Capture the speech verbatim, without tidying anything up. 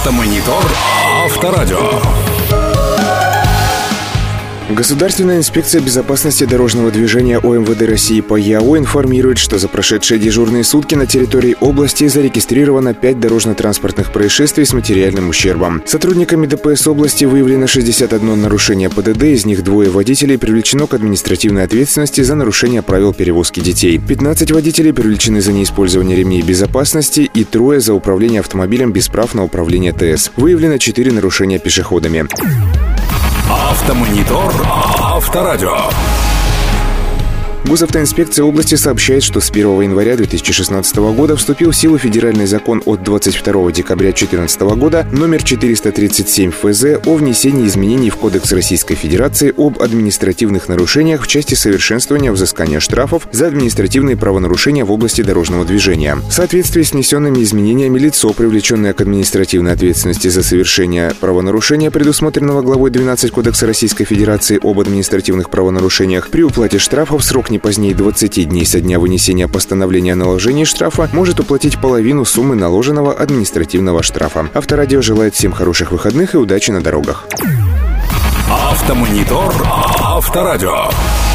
Автомонитор Авторадио. Государственная инспекция безопасности дорожного движения ОМВД России по ЯО информирует, что за прошедшие дежурные сутки на территории области зарегистрировано пять дорожно-транспортных происшествий с материальным ущербом. Сотрудниками ДПС области выявлено шестьдесят одно нарушение ПДД, из них двое водителей привлечено к административной ответственности за нарушение правил перевозки детей. пятнадцать водителей привлечены за неиспользование ремней безопасности и трое за управление автомобилем без прав на управление ТС. Выявлено четыре нарушения пешеходами. Автомонитор Авторадио. Госавтоинспекция области сообщает, что с первого января две тысячи шестнадцатого года вступил в силу федеральный закон от двадцать второго декабря две тысячи четырнадцатого года номер четыреста тридцать семь эф зэ о внесении изменений в Кодекс Российской Федерации об административных нарушениях в части совершенствования взыскания штрафов за административные правонарушения в области дорожного движения. В соответствии с внесенными изменениями лицо, привлеченное к административной ответственности за совершение правонарушения, предусмотренного главой двенадцать Кодекса Российской Федерации об административных правонарушениях, при уплате штрафов срок не позднее двадцати дней со дня вынесения постановления о наложении штрафа может уплатить половину суммы наложенного административного штрафа. Авторадио желает всем хороших выходных и удачи на дорогах. Автомонитор Авторадио.